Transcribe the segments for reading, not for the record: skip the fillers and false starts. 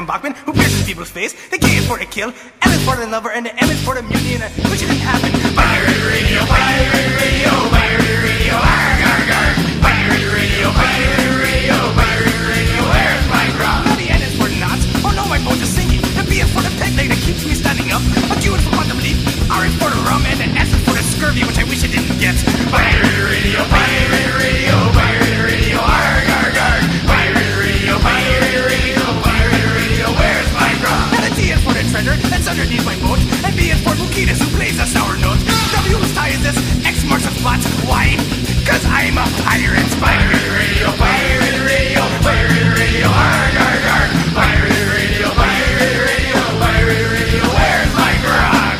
John Bachman, who pierces people's face. The K is for the kill, L is for the lover, and the M is for the mutiny, and which didn't happen. Pirate radio, pirate radio, pirate radio, arg, arg, arg. Pirate radio, pirate radio, pirate radio, where's my grog? Now the N is for the knots, or no, my boat is sinking. The B is for the peg leg that keeps me standing up. A Q is for quantum leap, R is for the rum, and the S is for the scurvy, which I wish I didn't get. Pirate radio, pirate radio, pirate radio, arg, arg, arg. Pirate radio, pirate radio, pirate radio, where's my grog? And the T is for the treasure that's underneath my boat, and B is for Bukitas, who plays a sour note. W whose tie is this, X marks the spot. Why? Cause I'm a pirate. Pirate radio, pirate radio, pirate radio, arg, arg, arg. Pirate radio, pirate radio, pirate radio, where's my grog?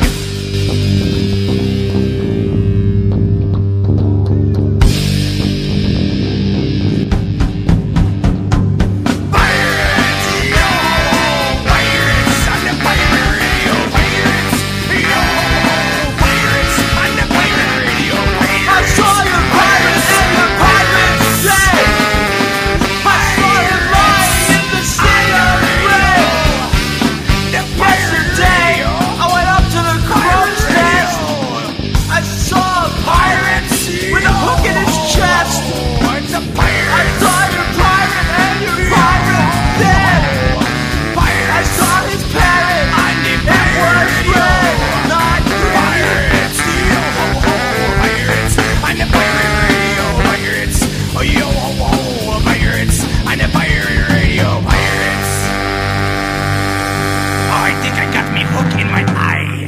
Pirates, yo! Pirates on the pirate radio, pirates, yo! Pirates on the pirate radio, pirates. I saw your pirates and your pirates say, I saw you lying in the sea of red. Yesterday, I went up to the crow's nest. I saw a pirate with a hook in his chest. It's a pirate. I saw your pirate and your pirate dead. I saw his parrot. It was red, not green. Pirates, yo ho ho, pirates. I'm the pirate radio, pirates. Oh yo ho ho, pirates. I'm the pirate radio, pirates. Oh, I think I got me hook in my eye.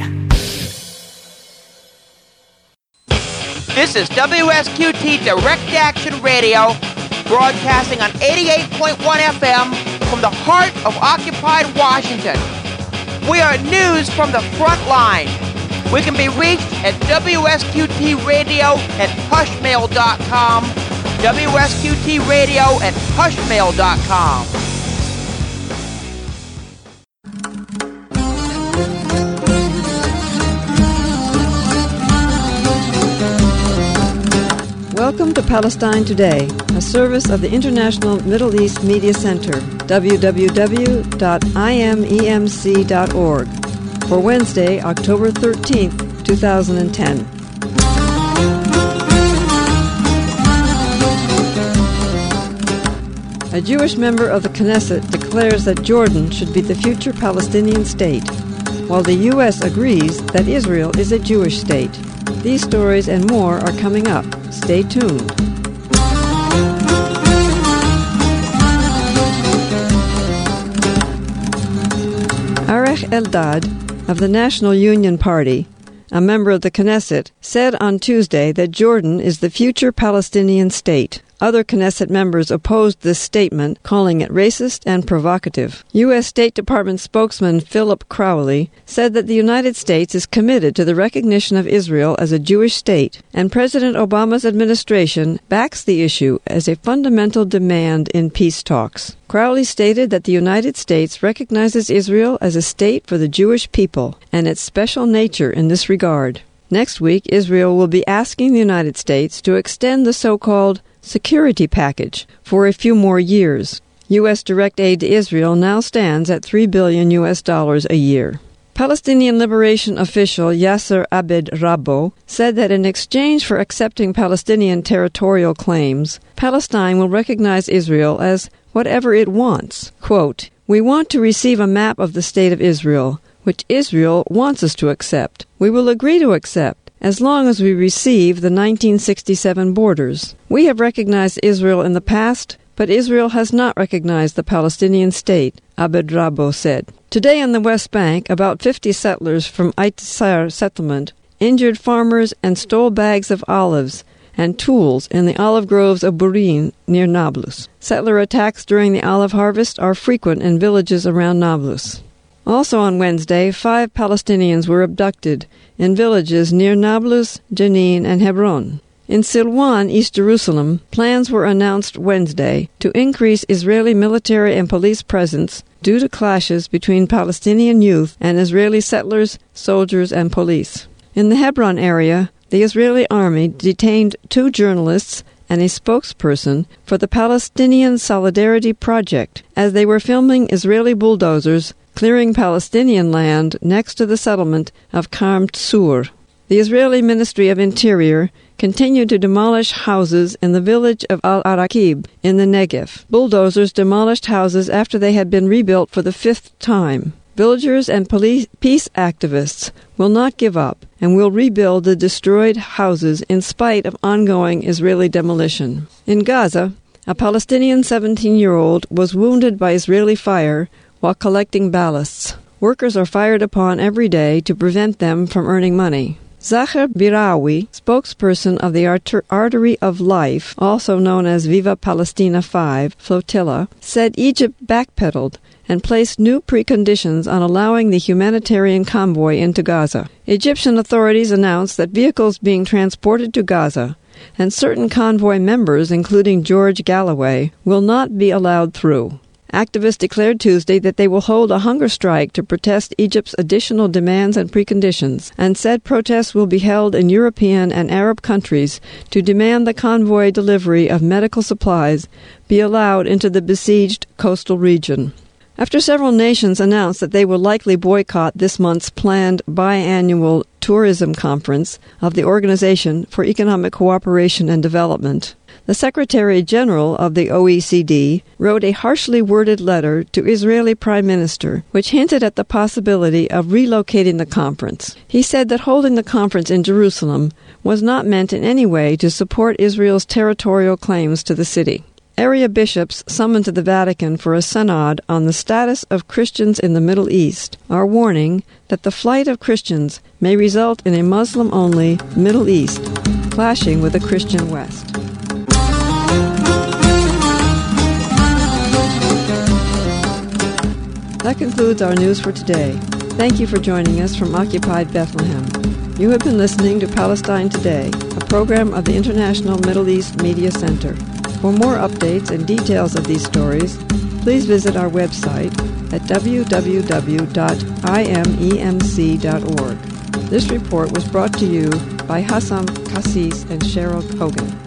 This is WSQT Direct Action Radio, broadcasting on 88.1 FM from the heart of occupied Washington. We are news from the front line. We can be reached at WSQTradio@hushmail.com, WSQTradio@hushmail.com. Welcome to Palestine Today, a service of the International Middle East Media Center, www.imemc.org, for Wednesday, October 13th, 2010. A Jewish member of the Knesset declares that Jordan should be the future Palestinian state, while the U.S. agrees that Israel is a Jewish state. These stories and more are coming up. Stay tuned. Arech Eldad of the National Union Party, a member of the Knesset, said on Tuesday that Jordan is the future Palestinian state. Other Knesset members opposed this statement, calling it racist and provocative. U.S. State Department spokesman Philip Crowley said that the United States is committed to the recognition of Israel as a Jewish state, and President Obama's administration backs the issue as a fundamental demand in peace talks. Crowley stated that the United States recognizes Israel as a state for the Jewish people and its special nature in this regard. Next week, Israel will be asking the United States to extend the so-called security package for a few more years. U.S. direct aid to Israel now stands at $3 billion a year. Palestinian liberation official Yasser Abed Rabbo said that in exchange for accepting Palestinian territorial claims, Palestine will recognize Israel as whatever it wants. Quote, "We want to receive a map of the state of Israel, which Israel wants us to accept. We will agree to accept, as long as we receive the 1967 borders. We have recognized Israel in the past, but Israel has not recognized the Palestinian state," Abed Rabbo said. Today on the West Bank, about 50 settlers from Itzar settlement injured farmers and stole bags of olives and tools in the olive groves of Burin near Nablus. Settler attacks during the olive harvest are frequent in villages around Nablus. Also on Wednesday, 5 Palestinians were abducted in villages near Nablus, Jenin, and Hebron. In Silwan, East Jerusalem, plans were announced Wednesday to increase Israeli military and police presence due to clashes between Palestinian youth and Israeli settlers, soldiers, and police. In the Hebron area, the Israeli army detained 2 journalists and a spokesperson for the Palestinian Solidarity Project as they were filming Israeli bulldozers clearing Palestinian land next to the settlement of Karm Tsur. The Israeli Ministry of Interior continued to demolish houses in the village of Al-Araqib in the Negev. Bulldozers demolished houses after they had been rebuilt for the 5th time. Villagers and peace activists will not give up and will rebuild the destroyed houses in spite of ongoing Israeli demolition. In Gaza, a Palestinian 17-year-old was wounded by Israeli fire while collecting ballasts. Workers are fired upon every day to prevent them from earning money. Zahar Birawi, spokesperson of the Artery of Life, also known as Viva Palestina 5 flotilla, said Egypt backpedaled and placed new preconditions on allowing the humanitarian convoy into Gaza. Egyptian authorities announced that vehicles being transported to Gaza and certain convoy members, including George Galloway, will not be allowed through. Activists declared Tuesday that they will hold a hunger strike to protest Egypt's additional demands and preconditions, and said protests will be held in European and Arab countries to demand the convoy delivery of medical supplies be allowed into the besieged coastal region. After several nations announced that they will likely boycott this month's planned biannual tourism conference of the Organization for Economic Cooperation and Development, the Secretary-General of the OECD wrote a harshly worded letter to Israeli Prime Minister, which hinted at the possibility of relocating the conference. He said that holding the conference in Jerusalem was not meant in any way to support Israel's territorial claims to the city. Area bishops summoned to the Vatican for a synod on the status of Christians in the Middle East are warning that the flight of Christians may result in a Muslim-only Middle East clashing with a Christian West. That concludes our news for today. Thank you for joining us from Occupied Bethlehem. You have been listening to Palestine Today, a program of the International Middle East Media Center. For more updates and details of these stories, please visit our website at www.imemc.org. This report was brought to you by Hassam Kassis and Cheryl Kogan.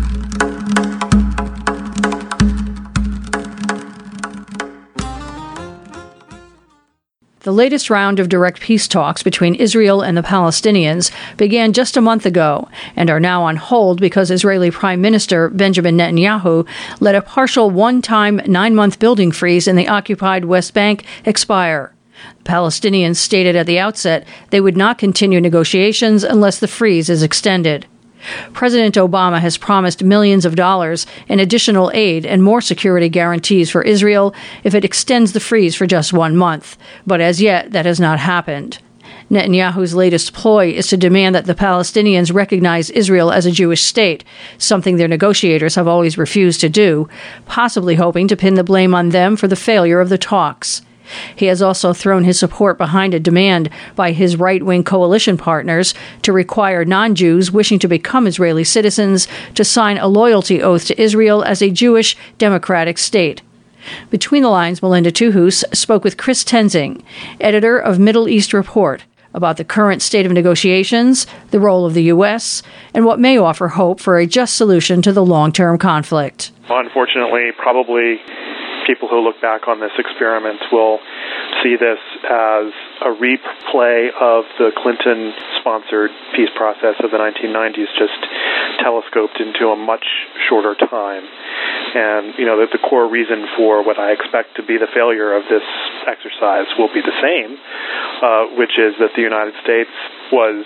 The latest round of direct peace talks between Israel and the Palestinians began just a month ago and are now on hold because Israeli Prime Minister Benjamin Netanyahu let a partial one-time 9-month building freeze in the occupied West Bank expire. The Palestinians stated at the outset they would not continue negotiations unless the freeze is extended. President Obama has promised millions of dollars in additional aid and more security guarantees for Israel if it extends the freeze for just 1 month, but as yet that has not happened. Netanyahu's latest ploy is to demand that the Palestinians recognize Israel as a Jewish state, something their negotiators have always refused to do, possibly hoping to pin the blame on them for the failure of the talks. He has also thrown his support behind a demand by his right-wing coalition partners to require non-Jews wishing to become Israeli citizens to sign a loyalty oath to Israel as a Jewish democratic state. Between the lines, Melinda Tuhus spoke with Chris Tenzing, editor of Middle East Report, about the current state of negotiations, the role of the U.S., and what may offer hope for a just solution to the long-term conflict. Unfortunately, probably people who look back on this experiment will see this as a replay of the Clinton-sponsored peace process of the 1990s, just telescoped into a much shorter time. And, that the core reason for what I expect to be the failure of this exercise will be the same, which is that the United States was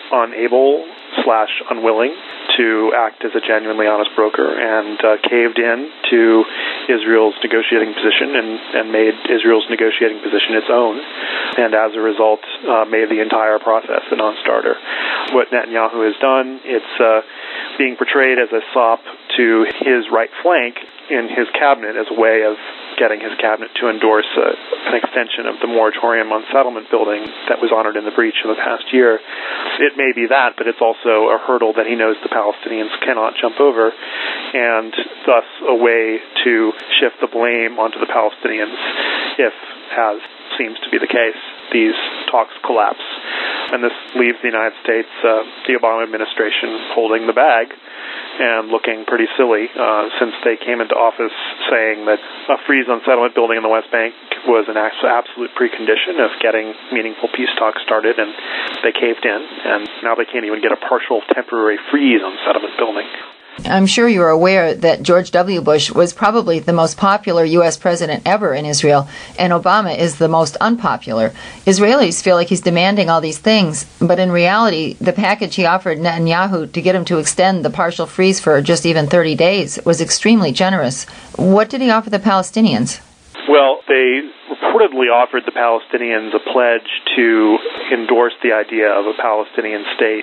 unable/unwilling to act as a genuinely honest broker and caved in to Israel's negotiating position and made Israel's negotiating position its own, and as a result made the entire process a non-starter. What Netanyahu has done, it's being portrayed as a sop to his right flank in his cabinet as a way of getting his cabinet to endorse an extension of the moratorium on settlement building that was honored in the breach in the past year. It may be that, but it's also a hurdle that he knows the Palestinians cannot jump over, and thus a way to shift the blame onto the Palestinians if, as seems to be the case, these talks collapse. And this leaves the United States, the Obama administration, holding the bag and looking pretty silly since they came into office saying that a freeze on settlement building in the West Bank was an absolute precondition of getting meaningful peace talks started, and they caved in, and now they can't even get a partial temporary freeze on settlement building. I'm sure you're aware that George W. Bush was probably the most popular U.S. president ever in Israel, and Obama is the most unpopular. Israelis feel like he's demanding all these things, but in reality, the package he offered Netanyahu to get him to extend the partial freeze for just even 30 days was extremely generous. What did he offer the Palestinians? Well, they reportedly offered the Palestinians a pledge to endorse the idea of a Palestinian state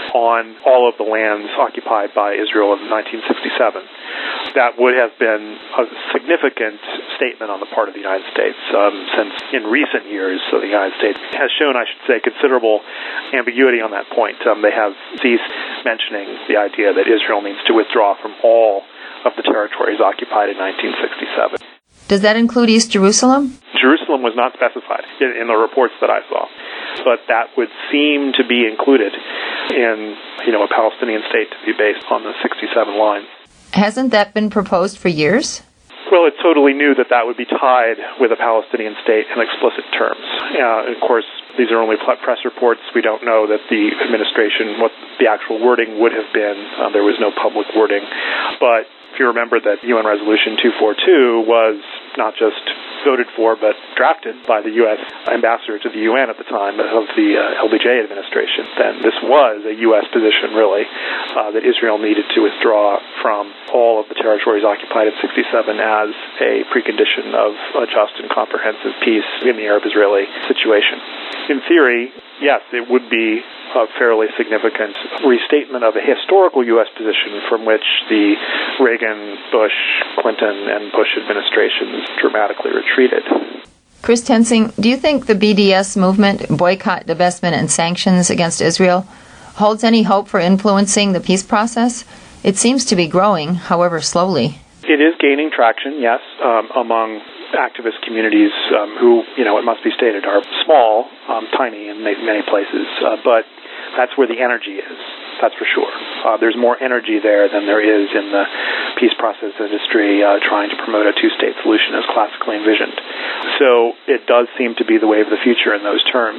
on all of the lands occupied by Israel in 1967. That would have been a significant statement on the part of the United States, since in recent years the United States has shown, I should say, considerable ambiguity on that point. They have ceased mentioning the idea that Israel needs to withdraw from all of the territories occupied in 1967. Does that include East Jerusalem? Jerusalem was not specified in the reports that I saw, but that would seem to be included in, a Palestinian state to be based on the 67 line. Hasn't that been proposed for years? Well, it's totally new that would be tied with a Palestinian state in explicit terms. Of course, these are only press reports. We don't know that the administration, what the actual wording would have been. There was no public wording. But if you remember that UN Resolution 242 was not just voted for but drafted by the U.S. ambassador to the UN at the time of the LBJ administration, then this was a U.S. position, really, that Israel needed to withdraw from all of the territories occupied in 67 as a precondition of a just and comprehensive peace in the Arab-Israeli situation. In theory, yes, it would be a fairly significant restatement of a historical U.S. position from which the Reagan, Bush, Clinton, and Bush administrations dramatically retreated. Chris Tenzing, do you think the BDS movement, boycott, divestment, and sanctions against Israel, holds any hope for influencing the peace process? It seems to be growing, however slowly. It is gaining traction, yes, among activist communities who, it must be stated, are small, tiny in many places, but that's where the energy is, that's for sure. There's more energy there than there is in the peace process industry trying to promote a two-state solution as classically envisioned. So it does seem to be the way of the future in those terms.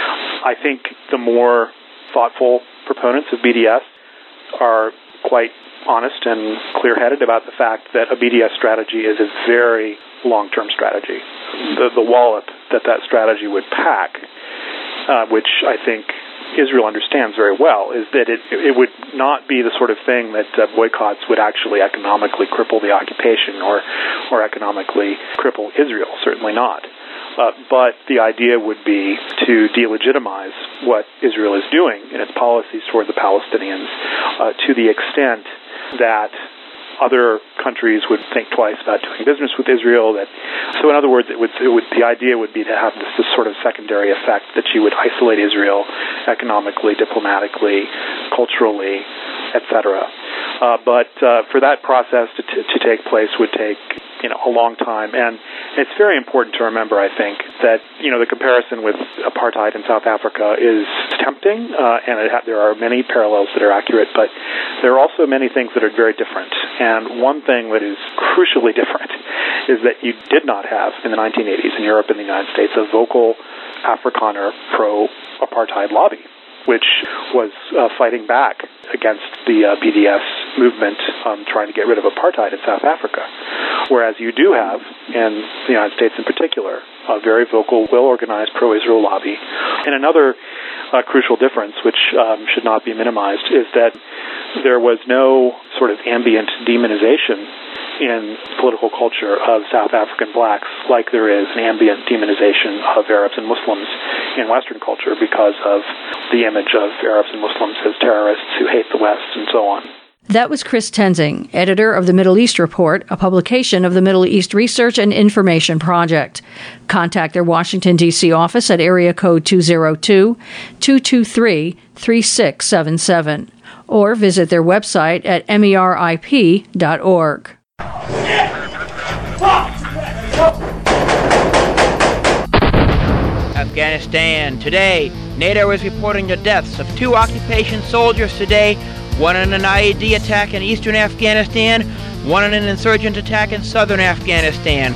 I think the more thoughtful proponents of BDS are quite honest and clear-headed about the fact that a BDS strategy is a very long-term strategy. The wallop that strategy would pack, which I think Israel understands very well, is that it would not be the sort of thing that boycotts would actually economically cripple the occupation or economically cripple Israel, certainly not. But the idea would be to delegitimize what Israel is doing in its policies toward the Palestinians to the extent that other countries would think twice about doing business with Israel. So in other words, the idea would be to have this sort of secondary effect that you would isolate Israel economically, diplomatically, culturally, etc. But for that process to take place would take a long time, and it's very important to remember, I think, that the comparison with apartheid in South Africa is tempting, and there are many parallels that are accurate, but there are also many things that are very different. And one thing that is crucially different is that you did not have in the 1980s in Europe and the United States a vocal Afrikaner pro-apartheid lobby, which was fighting back against the BDS movement trying to get rid of apartheid in South Africa. Whereas you do have, in the United States in particular, a very vocal, well-organized pro-Israel lobby. And another crucial difference, which should not be minimized, is that there was no sort of ambient demonization in political culture of South African blacks like there is an ambient demonization of Arabs and Muslims in Western culture because of the image of Arabs and Muslims as terrorists who hate the West and so on. That was Chris Tenzing, editor of the Middle East Report, a publication of the Middle East Research and Information Project. Contact their Washington, D.C. office at area code 202-223-3677 or visit their website at merip.org. At Afghanistan. Today, NATO is reporting the deaths of 2 occupation soldiers today, one in an IED attack in eastern Afghanistan, one in an insurgent attack in southern Afghanistan.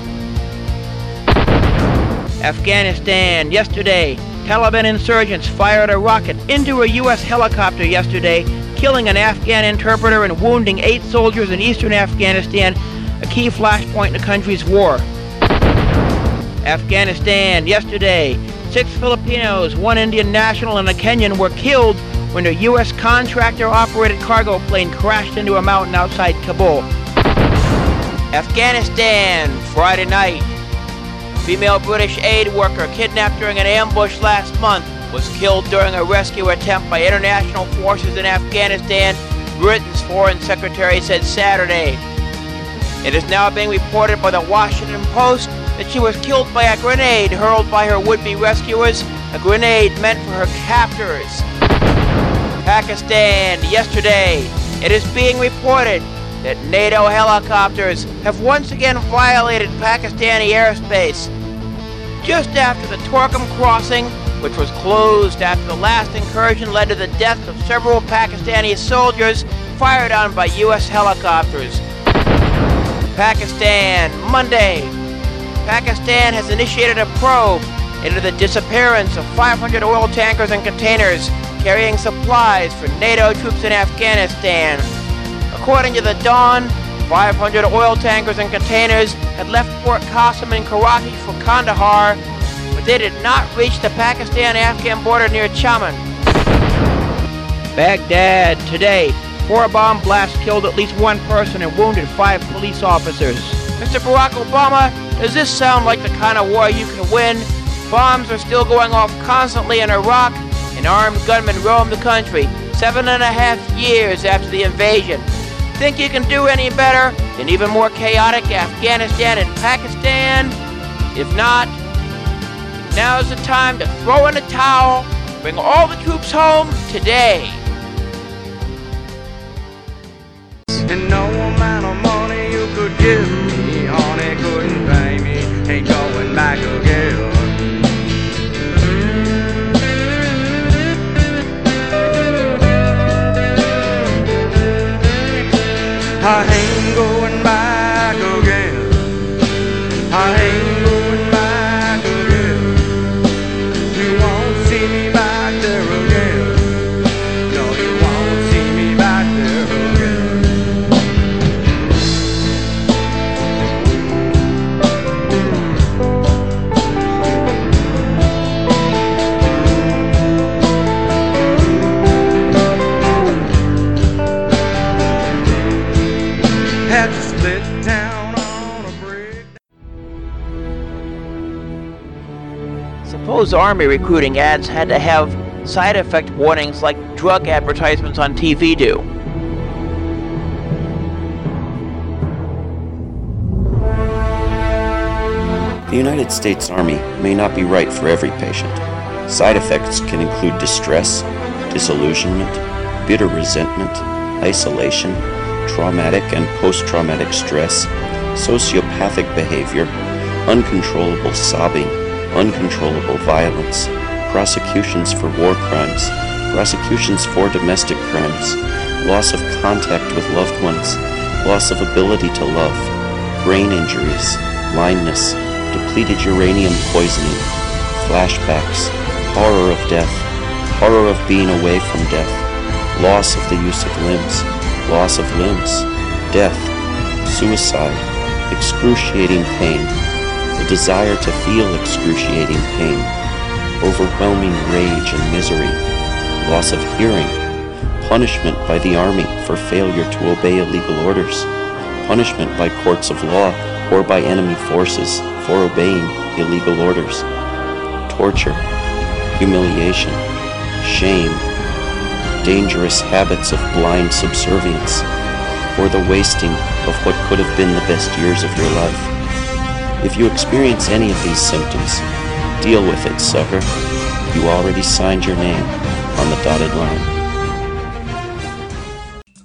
Afghanistan. Yesterday, Taliban insurgents fired a rocket into a U.S. helicopter yesterday, killing an Afghan interpreter and wounding 8 soldiers in eastern Afghanistan, a key flashpoint in the country's war. Afghanistan. Yesterday, 6 Filipinos, 1 Indian national, and a Kenyan were killed when a U.S. contractor-operated cargo plane crashed into a mountain outside Kabul. Afghanistan. Friday night. Female British aid worker kidnapped during an ambush last month was killed during a rescue attempt by international forces in Afghanistan, Britain's foreign secretary said Saturday. It is now being reported by the Washington Post that she was killed by a grenade hurled by her would-be rescuers, a grenade meant for her captors. Pakistan. Yesterday, it is being reported that NATO helicopters have once again violated Pakistani airspace. Just after the Torkham crossing, which was closed after the last incursion led to the death of several Pakistani soldiers fired on by U.S. helicopters. Pakistan. Monday. Pakistan has initiated a probe into the disappearance of 500 oil tankers and containers carrying supplies for NATO troops in Afghanistan. According to the Dawn, 500 oil tankers and containers had left Port Qasim in Karachi for Kandahar, but they did not reach the Pakistan-Afghan border near Chaman. Baghdad. Today, 4 bomb blasts killed at least 1 person and wounded 5 police officers. Mr. Barack Obama, does this sound like the kind of war you can win? Bombs are still going off constantly in Iraq, and armed gunmen roam the country 7.5 years after the invasion. Think you can do any better than even more chaotic Afghanistan and Pakistan? If not, now's the time to throw in the towel, bring all the troops home today. And no amount of money you could give me, honey, couldn't pay me, ain't going back again. I ain't going back again. I ain't going back again. You won't see me back there again. No, you won't see me back there again. Had to split down on a brick. Suppose Army recruiting ads had to have side effect warnings like drug advertisements on TV do. The United States Army may not be right for every patient. Side effects can include distress, disillusionment, bitter resentment, isolation, traumatic and post-traumatic stress, sociopathic behavior, uncontrollable sobbing, uncontrollable violence, prosecutions for war crimes, prosecutions for domestic crimes, loss of contact with loved ones, loss of ability to love, brain injuries, blindness, depleted uranium poisoning, flashbacks, horror of death, horror of being away from death, loss of the use of limbs, loss of limbs, death, suicide, excruciating pain, the desire to feel excruciating pain, overwhelming rage and misery, loss of hearing, punishment by the Army for failure to obey illegal orders, punishment by courts of law or by enemy forces for obeying illegal orders, torture, humiliation, shame, dangerous habits of blind subservience, or the wasting of what could have been the best years of your life. If you experience any of these symptoms, deal with it, sucker. You already signed your name on the dotted line.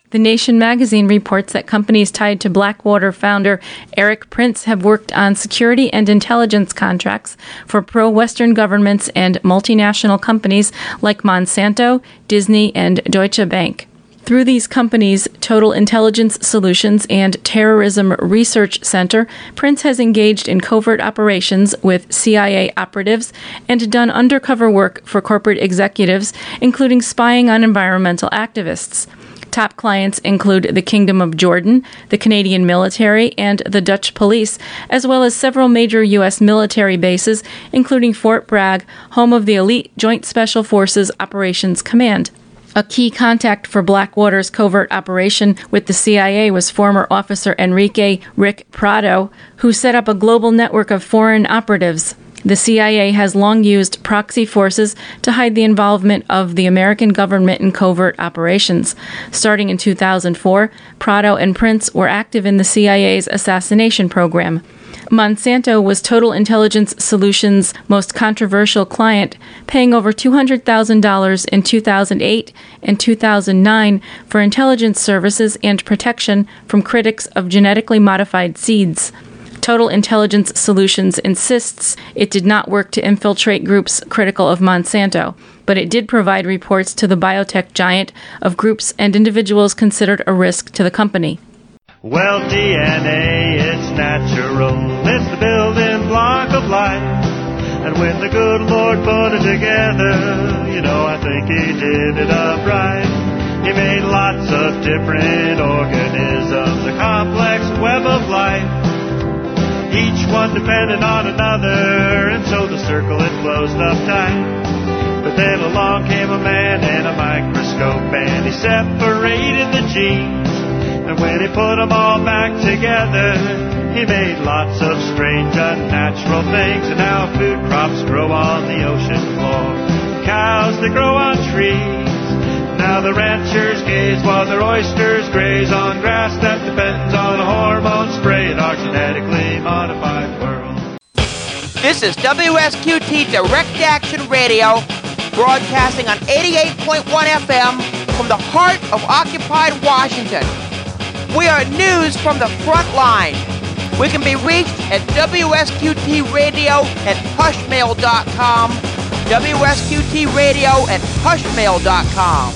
The Nation magazine reports that companies tied to Blackwater founder Erik Prince have worked on security and intelligence contracts for pro-Western governments and multinational companies like Monsanto, Disney, and Deutsche Bank. Through these companies, Total Intelligence Solutions and Terrorism Research Center, Prince has engaged in covert operations with CIA operatives and done undercover work for corporate executives, including spying on environmental activists. Top clients include the Kingdom of Jordan, the Canadian military, and the Dutch police, as well as several major U.S. military bases, including Fort Bragg, home of the elite Joint Special Forces Operations Command. A key contact for Blackwater's covert operation with the CIA was former officer Enrique Rick Prado, who set up a global network of foreign operatives. The CIA has long used proxy forces to hide the involvement of the American government in covert operations. Starting in 2004, Prado and Prince were active in the CIA's assassination program. Monsanto was Total Intelligence Solutions' most controversial client, paying over $200,000 in 2008 and 2009 for intelligence services and protection from critics of genetically modified seeds. Total Intelligence Solutions insists it did not work to infiltrate groups critical of Monsanto, but it did provide reports to the biotech giant of groups and individuals considered a risk to the company. Well, DNA, it's natural. It's the building block of life. And when the good Lord put it together, I think He did it up right. He made lots of different organisms, a complex web of life. Each one dependent on another, and so the circle it closed up tight. But then along came a man and a microscope, and he separated the genes. And when he put them all back together, he made lots of strange, unnatural things. And now food crops grow on the ocean floor, cows that grow on trees. Now the ranchers gaze while their oysters graze on grass that depends on a hormone spray in our genetically modified world. This is WSQT Direct Action Radio, broadcasting on 88.1 FM from the heart of occupied Washington. We are news from the front line. We can be reached at WSQTradio@hushmail.com, WSQTradio@hushmail.com.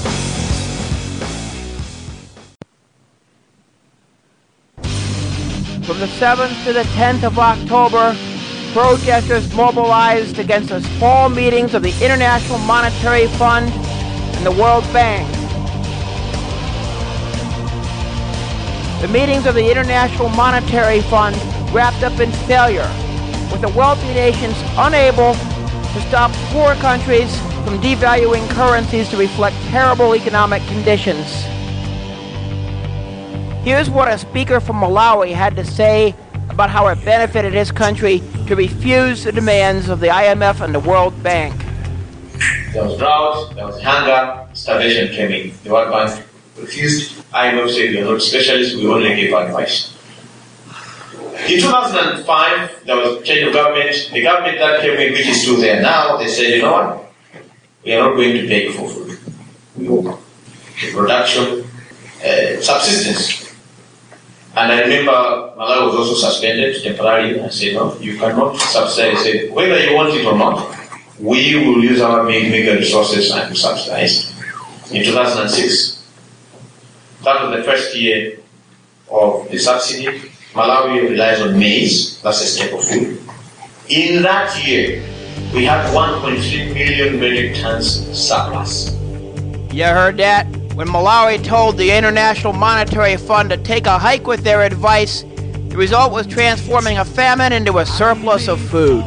From the 7th to the 10th of October, protesters mobilized against the fall meetings of the International Monetary Fund and the World Bank. The meetings of the International Monetary Fund wrapped up in failure, with the wealthy nations unable to stop poor countries from devaluing currencies to reflect terrible economic conditions. Here's what a speaker from Malawi had to say about how it benefited his country to refuse the demands of the IMF and the World Bank. There was drought, there was hunger, starvation came in. The World Bank refused. IMF said, we are not specialists, we only give advice. In 2005, there was change of government. The government that came in, which is still there now, they said, you know what? We are not going to pay you for food. We want production, subsistence. And I remember Malawi was also suspended temporarily. I said, no, you cannot subsidize. I said, whether you want it or not, we will use our meager resources and subsidize. In 2006, that was the first year of the subsidy. Malawi relies on maize, that's a staple food. In that year, we had 1.3 million metric tons surplus. You heard that? When Malawi told the International Monetary Fund to take a hike with their advice, the result was transforming a famine into a surplus of food.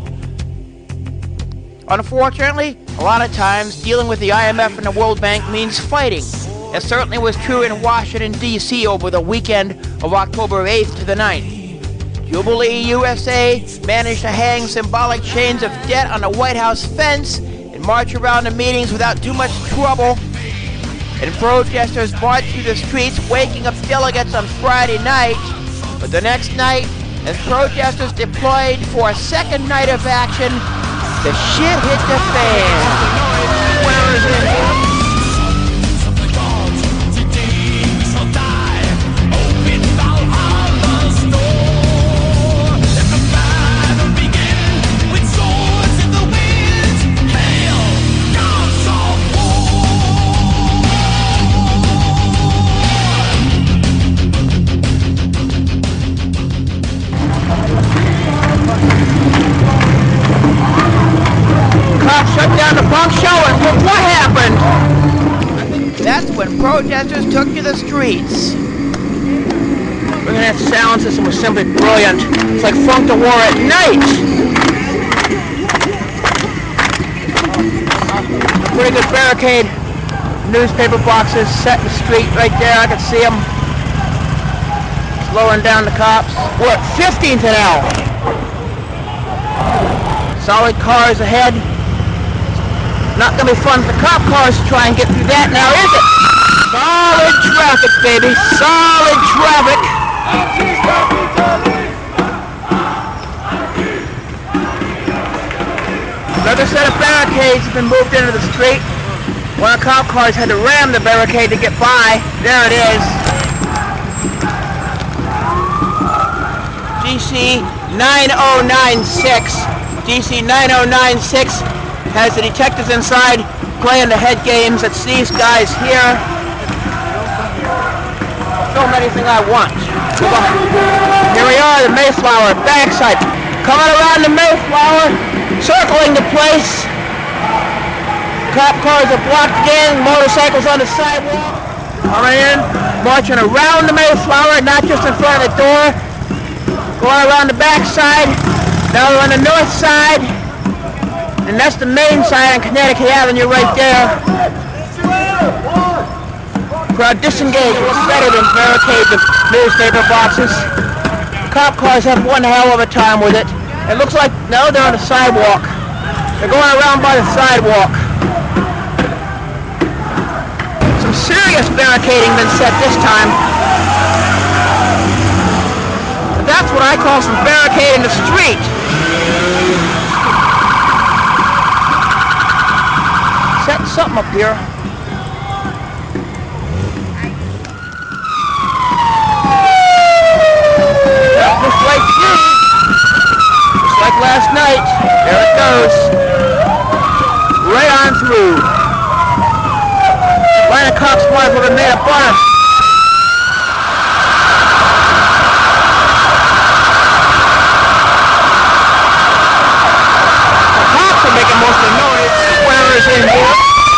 Unfortunately, a lot of times dealing with the IMF and the World Bank means fighting. It certainly was true in Washington, D.C. over the weekend of October 8th to the 9th. Jubilee USA managed to hang symbolic chains of debt on the White House fence and march around the meetings without too much trouble. And protesters marched through the streets, waking up delegates on Friday night. But the next night, as protesters deployed for a second night of action, the shit hit the fan. Where is it? when protesters took to the streets. Look at that sound system, was simply brilliant. It's like Funk the War at night. Pretty good barricade. Newspaper boxes set in the street right there. I can see them. Slowing down the cops. We're at 15th and L. Solid cars ahead. Not going to be fun for the cop cars to try and get through that now, is it? Solid traffic, baby. Solid traffic. Another set of barricades has been moved into the street. One of the cop cars had to ram the barricade to get by. There it is. DC 9096. DC 9096 has the detectives inside playing the head games. It's these guys here. Film anything I want. Here we are, the Mayflower, backside. Coming around the Mayflower, circling the place. Cop cars are blocked in, motorcycles on the sidewalk. Coming in, marching around the Mayflower, not just in front of the door. Going around the backside. Now we're on the north side. And that's the main side on Connecticut Avenue right there. Crowd disengaged. What's better than barricades of newspaper boxes? Cop cars have one hell of a time with it. It looks like, no, they're on the sidewalk. They're going around by the sidewalk. Some serious barricading been set this time. But that's what I call some barricading the street. Setting something up here. Just right through. Just like last night. There it goes. Right on through. Line of cops might have made a bonus. The cops are making most of the noise. Whoever's in here.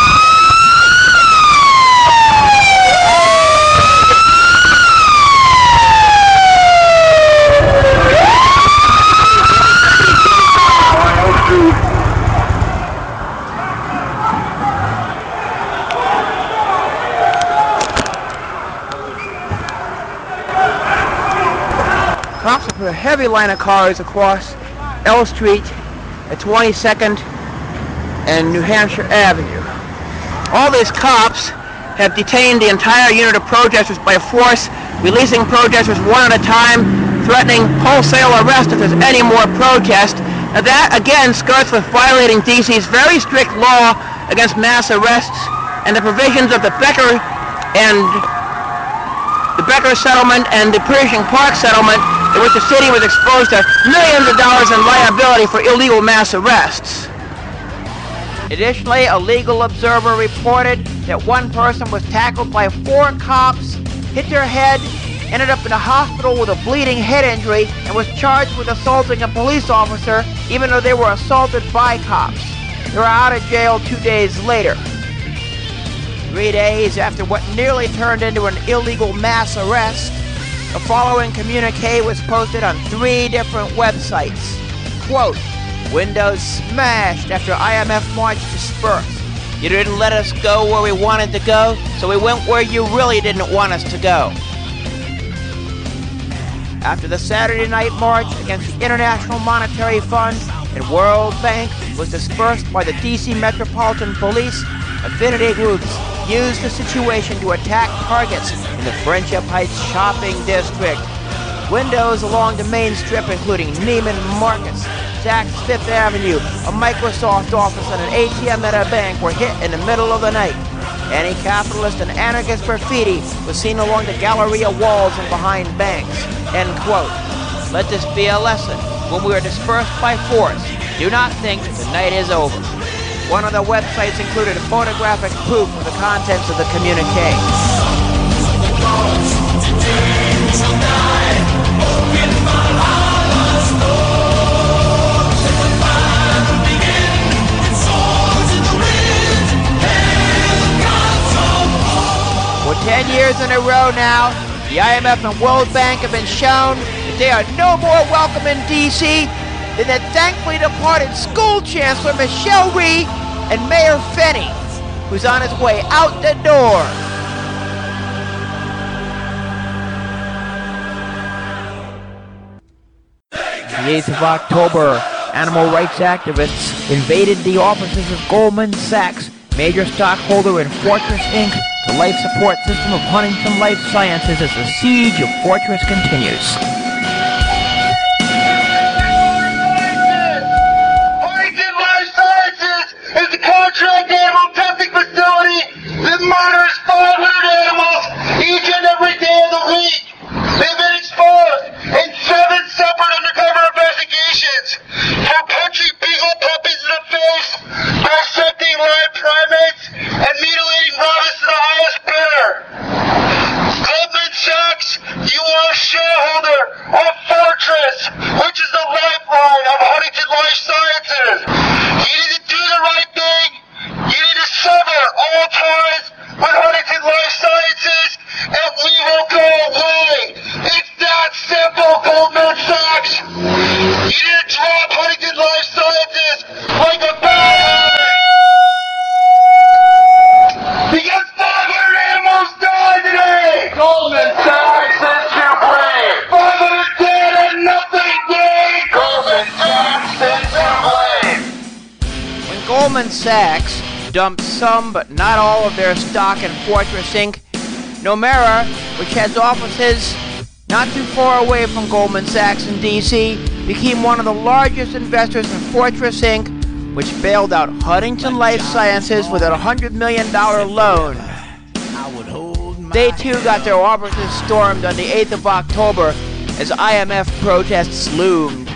Cops have put a heavy line of cars across L Street at 22nd and New Hampshire Avenue. All these cops have detained the entire unit of protesters by force, releasing protesters one at a time, threatening wholesale arrest if there's any more protest. Now that, again, skirts with violating D.C.'s very strict law against mass arrests and the provisions of the Becker settlement and the Pershing Park settlement, in which the city was exposed to millions of dollars in liability for illegal mass arrests. Additionally, a legal observer reported that one person was tackled by 4 cops, hit their head, ended up in a hospital with a bleeding head injury, and was charged with assaulting a police officer even though they were assaulted by cops. They were out of jail 2 days later. 3 days after what nearly turned into an illegal mass arrest, the following communique was posted on 3 different websites. Quote, "Windows smashed after IMF March dispersed. You didn't let us go where we wanted to go, so we went where you really didn't want us to go." After the Saturday night march against the International Monetary Fund and World Bank was dispersed by the DC Metropolitan Police, affinity groups used the situation to attack targets in the Friendship Heights shopping district. Windows along the main strip, including Neiman Marcus, Saks Fifth Avenue, a Microsoft office, and an ATM at a bank, were hit in the middle of the night. Anti-capitalist and anarchist graffiti was seen along the Galleria walls and behind banks. End quote. Let this be a lesson. When we are dispersed by force, do not think the night is over. One of the websites included photographic proof of the contents of the communique. 10 years in a row now, the IMF and World Bank have been shown that they are no more welcome in D.C. than the thankfully departed school chancellor Michelle Rhee and Mayor Fenney, who's on his way out the door. The 8th of October, animal rights activists invaded the offices of Goldman Sachs, major stockholder in Fortress Inc., the life support system of Huntington Life Sciences, as the siege of Fortress continues. Huntington Life Sciences is the contract animal testing facility that monitors 500 animals each and every day of the week. They've been exposed in 7 separate undercover investigations for punching beagle puppies in the face, dissecting live primates, and mutilating rabbits to the highest bidder. Goldman Sachs, you are a shareholder of Fortress, which is the lifeline of Huntington Life Sciences. You need to do the right thing. You need to sever all ties with Huntington Life Sciences, and we will go away. It's that simple, Goldman Sachs. You need to drop Huntington Life Sciences like a bad habit. Because 500 animals died today. Goldman Sachs is to blame. 500 dead and nothing gained. Goldman Sachs is to blame. When Goldman Sachs dumped some but not all of their stock in Fortress Inc., Nomura, which has offices not too far away from Goldman Sachs in D.C., became one of the largest investors in Fortress Inc., which bailed out Huntington Life Sciences with a $100 million loan. They too got their offices stormed on the 8th of October as IMF protests loomed.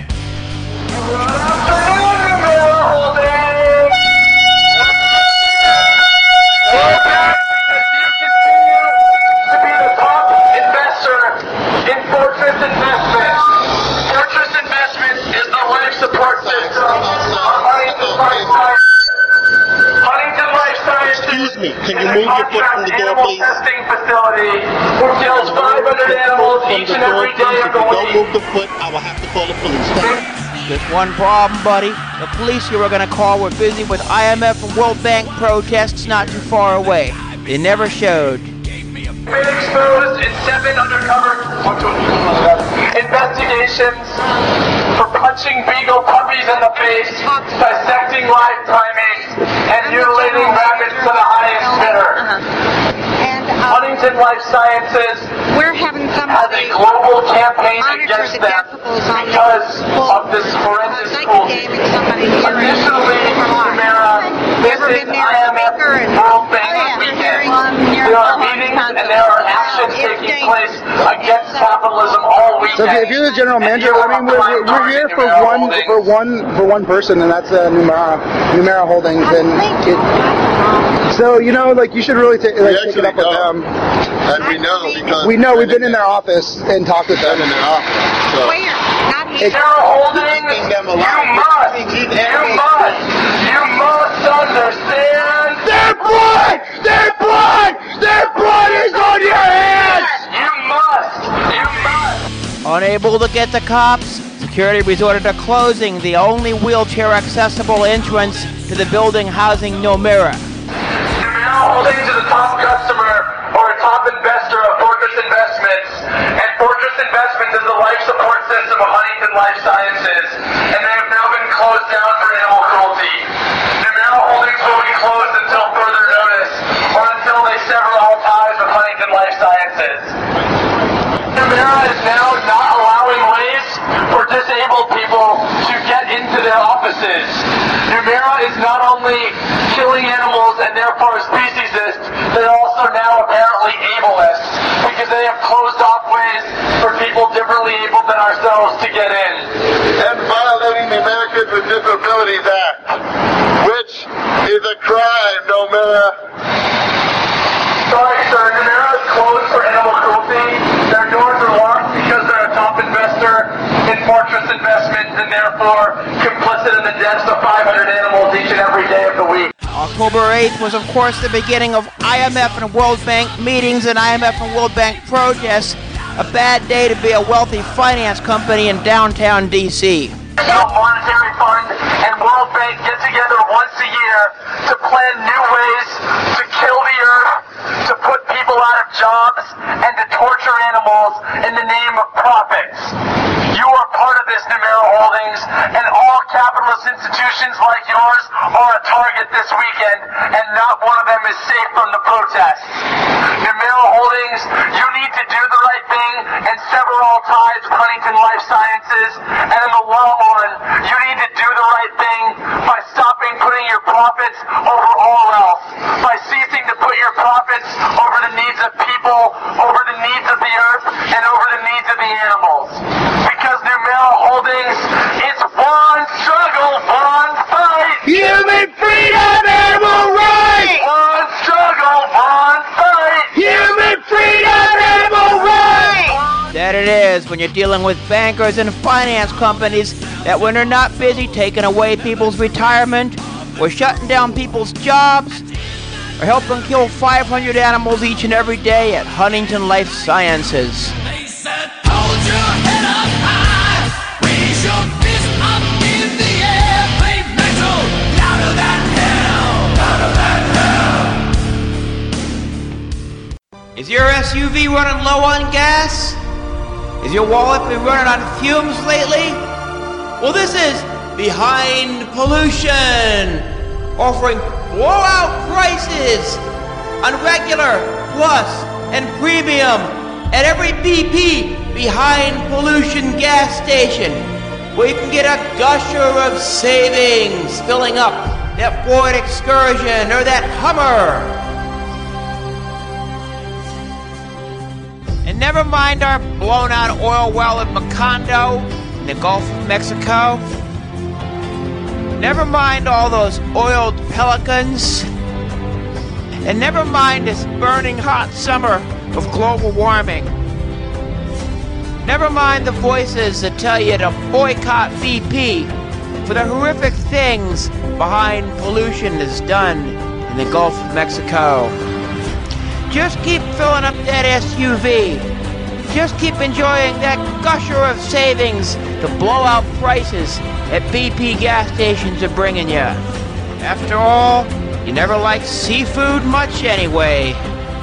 Fortress Investments. Fortress Investments is the life support system of Huntington Life Sciences. Huntington Life Sciences. Excuse me, can you move your foot from the door, please? Testing facility who kills 500 animals each and every day of the week. Don't move the foot, I will have to call the police. There's one problem, buddy. The police you were going to call were busy with IMF and World Bank protests not too far away. They never showed. Been exposed in 7 undercover investigations for punching beagle puppies in the face, dissecting live primates, and mutilating rabbits to the highest bidder. Huntington Life Sciences has a global campaign against them because of this horrendous cruelty. Additionally, Samara, this is IMF World Bank weekend. There are meetings and there are actions taking place against capitalism all weekend. So if you're the general manager, I mean, we're here for one person, and that's Nomura Holdings, and so like you should really take it up with them. And we know because we've been in their office and talked with them. In their office. So. Where? Not here. Sarah Holdings, you must understand. Their blood is on your hands. You must. Unable to get the cops, security resorted to closing the only wheelchair-accessible entrance to the building housing Nomura. Nomura Holdings is a top customer or a top investor of Fortress Investments, and Fortress Investments is the life support system of Huntington Life Sciences, and they have now been closed down for animal cruelty. Nomura Holdings will be closed until further notice, or until they sever all ties with Huntington Life Sciences. Nomura is now not allowing ways for disabled people to get into their offices. Nomura is not only killing animals and therefore speciesist, they're also now apparently ableist, because they have closed off ways for people differently able than ourselves to get in. And violating the Americans with Disabilities Act, which is a crime, Nomura. Sorry, sir, Nomura is closed for animal cruelty. Their doors are locked because they're a top investor in Fortress investment and therefore complicit in the deaths of 500 animals each and every day of the week. October 8th was, of course, the beginning of IMF and World Bank meetings and IMF and World Bank protests. A bad day to be a wealthy finance company in downtown D.C. The Monetary Fund and World Bank get together once a year to plan new ways to kill the earth, to put people out of jobs, and to torture animals in the name of profits. You are part of this, Numero Holdings, and all capitalist institutions like yours are a target this weekend, and not one of them is safe from the protests. Numero Holdings, you need to do the right thing and sever all ties with Huntington Life Sciences, and in the long run, you need to do the right thing by stopping putting your profits over all else, by ceasing to put your profits over the needs of people, over the needs of the earth, and over the needs of the animals. Because Numero Holdings, it's one struggle, one fight. Human freedom, animal rights. One struggle, one fight. Human freedom, animal rights. That it is when you're dealing with bankers and finance companies that when they're not busy taking away people's retirement or shutting down people's jobs or helping kill 500 animals each and every day at Huntington Life Sciences. They said, hold your head up high, raise your fist up in the air, play metal, louder than hell, louder than hell. Is your SUV running low on gas? Is your wallet been running on fumes lately? Well, this is Behind Pollution, offering blowout prices on regular, plus, and premium at every BP Behind Pollution gas station, where you can get a gusher of savings filling up that Ford Excursion or that Hummer. And never mind our blown-out oil well in Macondo, in the Gulf of Mexico. Never mind all those oiled pelicans. And never mind this burning hot summer of global warming. Never mind the voices that tell you to boycott BP for the horrific things Behind Pollution has done in the Gulf of Mexico. Just keep filling up that SUV. Just keep enjoying that gusher of savings the blowout prices at BP gas stations are bringing you. After all, you never liked seafood much anyway.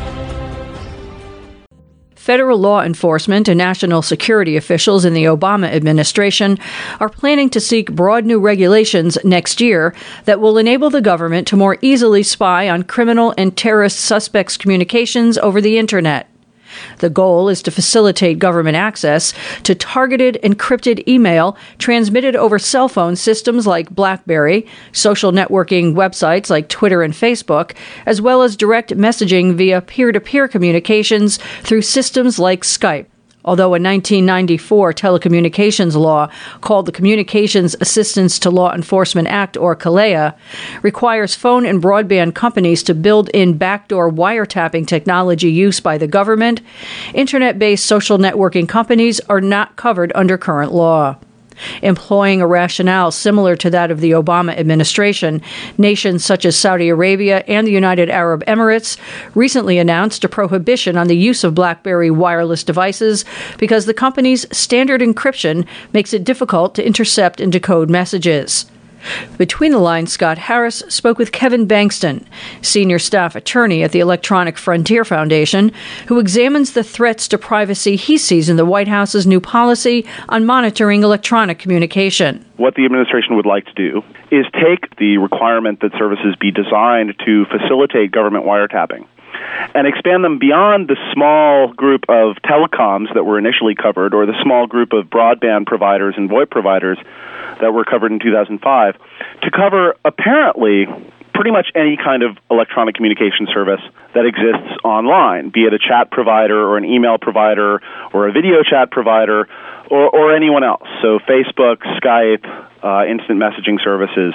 Federal law enforcement and national security officials in the Obama administration are planning to seek broad new regulations next year that will enable the government to more easily spy on criminal and terrorist suspects' communications over the Internet. The goal is to facilitate government access to targeted encrypted email transmitted over cell phone systems like BlackBerry, social networking websites like Twitter and Facebook, as well as direct messaging via peer-to-peer communications through systems like Skype. Although a 1994 telecommunications law called the Communications Assistance to Law Enforcement Act, or CALEA, requires phone and broadband companies to build in backdoor wiretapping technology used by the government, Internet-based social networking companies are not covered under current law. Employing a rationale similar to that of the Obama administration, nations such as Saudi Arabia and the United Arab Emirates recently announced a prohibition on the use of BlackBerry wireless devices because the company's standard encryption makes it difficult to intercept and decode messages. Between the lines, Scott Harris spoke with Kevin Bankston, senior staff attorney at the Electronic Frontier Foundation, who examines the threats to privacy he sees in the White House's new policy on monitoring electronic communication. What the administration would like to do is take the requirement that services be designed to facilitate government wiretapping and expand them beyond the small group of telecoms that were initially covered, or the small group of broadband providers and VoIP providers that were covered in 2005, to cover apparently pretty much any kind of electronic communication service that exists online, be it a chat provider or an email provider or a video chat provider or anyone else. So Facebook, Skype, instant messaging services,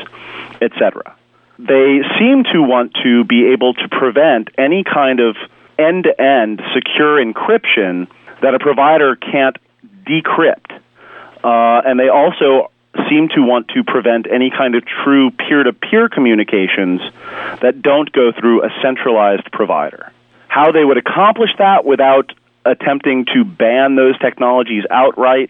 etc. They seem to want to be able to prevent any kind of end-to-end secure encryption that a provider can't decrypt and they also seem to want to prevent any kind of true peer-to-peer communications that don't go through a centralized provider. How they would accomplish that without attempting to ban those technologies outright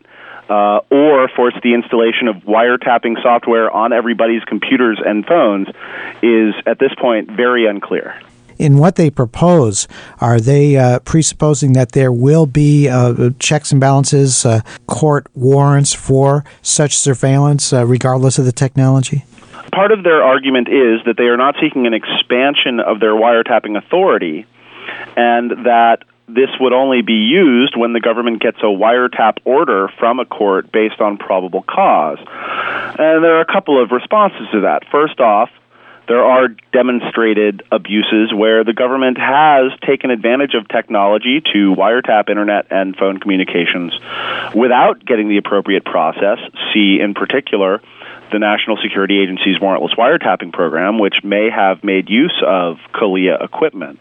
or force the installation of wiretapping software on everybody's computers and phones is, at this point, very unclear. In what they propose, are they presupposing that there will be checks and balances, court warrants for such surveillance, regardless of the technology? Part of their argument is that they are not seeking an expansion of their wiretapping authority, and that this would only be used when the government gets a wiretap order from a court based on probable cause. And there are a couple of responses to that. First off, there are demonstrated abuses where the government has taken advantage of technology to wiretap internet and phone communications without getting the appropriate process. See, in particular, the National Security Agency's warrantless wiretapping program, which may have made use of CALIA equipment.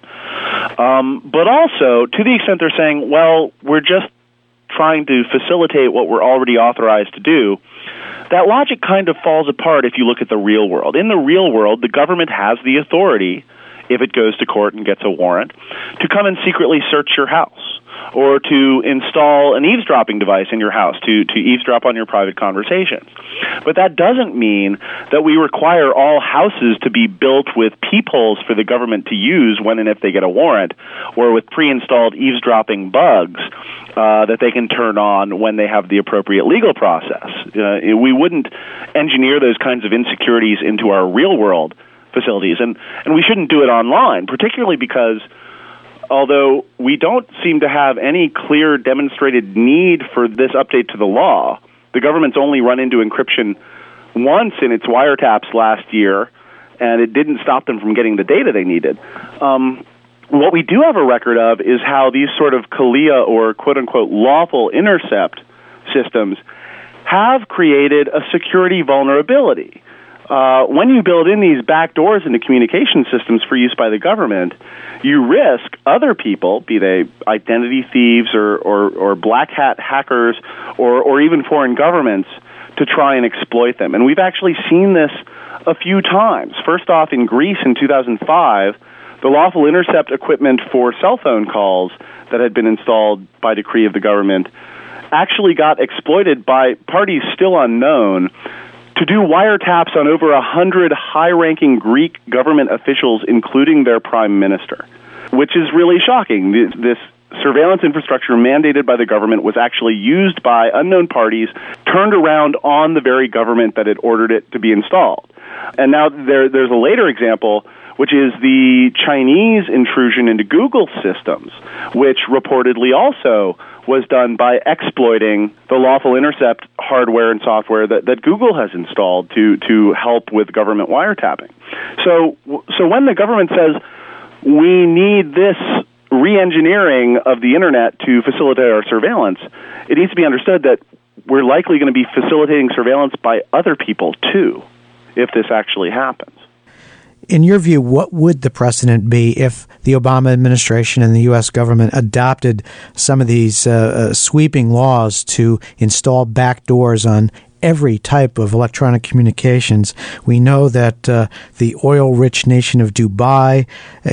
But also, to the extent they're saying, well, we're just trying to facilitate what we're already authorized to do, that logic kind of falls apart if you look at the real world. In the real world, the government has the authority, if it goes to court and gets a warrant, to come and secretly search your house or to install an eavesdropping device in your house to eavesdrop on your private conversations. But that doesn't mean that we require all houses to be built with peepholes for the government to use when and if they get a warrant, or with pre-installed eavesdropping bugs that they can turn on when they have the appropriate legal process. We wouldn't engineer those kinds of insecurities into our real-world facilities, and we shouldn't do it online, particularly because although we don't seem to have any clear demonstrated need for this update to the law, the government's only run into encryption once in its wiretaps last year, and it didn't stop them from getting the data they needed. What we do have a record of is how these sort of CALIA or quote-unquote lawful intercept systems have created a security vulnerability. When you build in these backdoors into communication systems for use by the government, you risk other people, be they identity thieves or black hat hackers or even foreign governments, to try and exploit them. And we've actually seen this a few times. First off, in Greece in 2005, the lawful intercept equipment for cell phone calls that had been installed by decree of the government actually got exploited by parties still unknown to do wiretaps on over 100 high-ranking Greek government officials, including their prime minister, which is really shocking. This surveillance infrastructure mandated by the government was actually used by unknown parties, turned around on the very government that had ordered it to be installed. And now there's a later example, which is the Chinese intrusion into Google systems, which reportedly also was done by exploiting the lawful intercept hardware and software that Google has installed to help with government wiretapping. So when the government says we need this re-engineering of the internet to facilitate our surveillance, it needs to be understood that we're likely going to be facilitating surveillance by other people too, if this actually happens. In your view, what would the precedent be if the Obama administration and the U.S. government adopted some of these sweeping laws to install backdoors on every type of electronic communications? We know that the oil-rich nation of Dubai,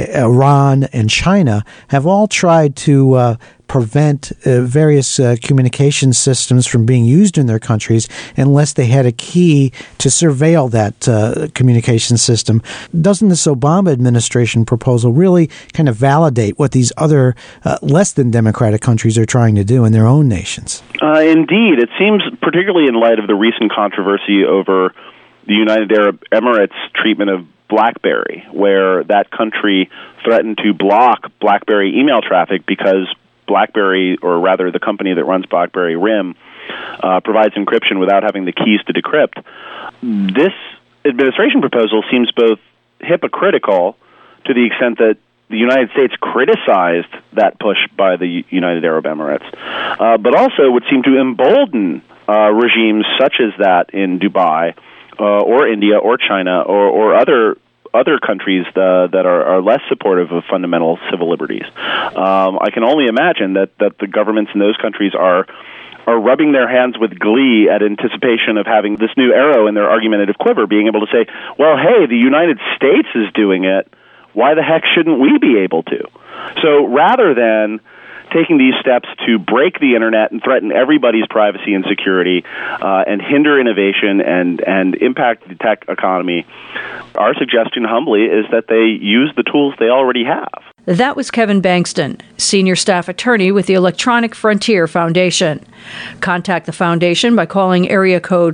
Iran, and China have all tried to prevent various communication systems from being used in their countries unless they had a key to surveil that communication system. Doesn't this Obama administration proposal really kind of validate what these other less than democratic countries are trying to do in their own nations? Indeed. It seems, particularly in light of the recent controversy over the United Arab Emirates' treatment of BlackBerry, where that country threatened to block BlackBerry email traffic because BlackBerry, or rather the company that runs BlackBerry, RIM, provides encryption without having the keys to decrypt. This administration proposal seems both hypocritical to the extent that the United States criticized that push by the United Arab Emirates, but also would seem to embolden regimes such as that in Dubai or India or China or other countries that are less supportive of fundamental civil liberties. I can only imagine that the governments in those countries are are rubbing their hands with glee at anticipation of having this new arrow in their argumentative quiver, being able to say, well, hey, the United States is doing it. Why the heck shouldn't we be able to? So rather than taking these steps to break the internet and threaten everybody's privacy and security and hinder innovation and impact the tech economy, our suggestion humbly is that they use the tools they already have. That was Kevin Bankston, Senior Staff Attorney with the Electronic Frontier Foundation. Contact the Foundation by calling area code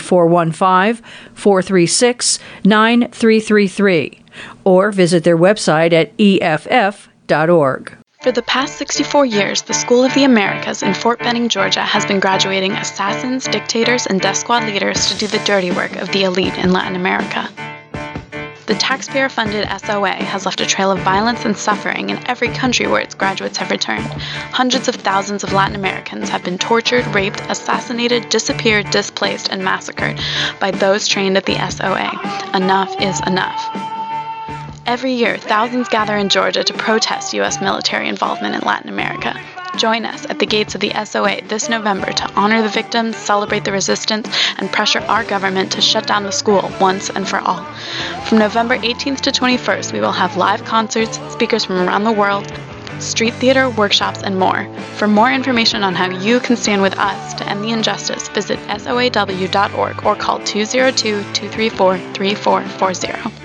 415-436-9333 or visit their website at EFF.org. For the past 64 years, the School of the Americas in Fort Benning, Georgia, has been graduating assassins, dictators, and death squad leaders to do the dirty work of the elite in Latin America. The taxpayer-funded SOA has left a trail of violence and suffering in every country where its graduates have returned. Hundreds of thousands of Latin Americans have been tortured, raped, assassinated, disappeared, displaced, and massacred by those trained at the SOA. Enough is enough. Every year, thousands gather in Georgia to protest U.S. military involvement in Latin America. Join us at the gates of the SOA this November to honor the victims, celebrate the resistance, and pressure our government to shut down the school once and for all. From November 18th to 21st, we will have live concerts, speakers from around the world, street theater, workshops, and more. For more information on how you can stand with us to end the injustice, visit SOAW.org or call 202-234-3440.